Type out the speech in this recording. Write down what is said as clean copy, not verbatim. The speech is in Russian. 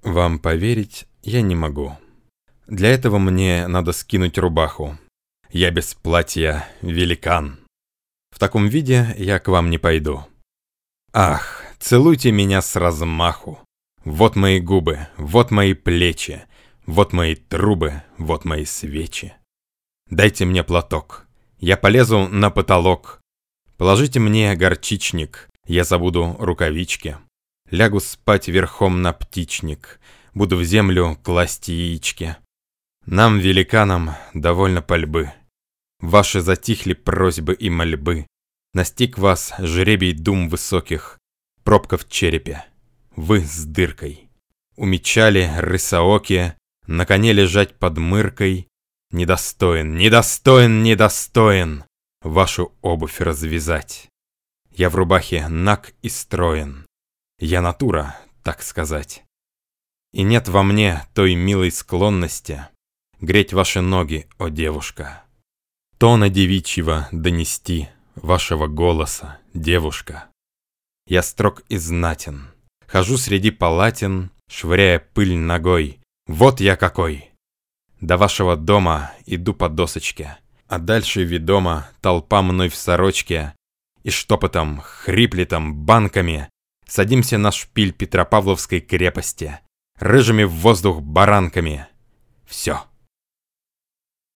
Вам поверить я не могу. Для этого мне надо скинуть рубаху. Я без платья великан. В таком виде я к вам не пойду. Ах, целуйте меня с размаху. Вот мои губы, вот мои плечи, вот мои трубы, вот мои свечи. Дайте мне платок, я полезу на потолок. Положите мне горчичник, я забуду рукавички. Лягу спать верхом на птичник, буду в землю класть яички. Нам, великанам, довольно пальбы. Ваши затихли просьбы и мольбы. Настиг вас жребий дум высоких, пробка в черепе. Вы с дыркой. Умечали рысооки, на коне лежать под мыркой. Недостоин, недостоин, недостоин вашу обувь развязать. Я в рубахе наг и строен. Я натура, так сказать. И нет во мне той милой склонности греть ваши ноги, о девушка. Тона девичьего донести, вашего голоса, девушка. Я строг и знатен, хожу среди палатин, швыряя пыль ногой. Вот я какой! До вашего дома иду по досочке, а дальше ведома толпа мной в сорочке, и штопотом, хриплетом, банками садимся на шпиль Петропавловской крепости, рыжими в воздух баранками. Все.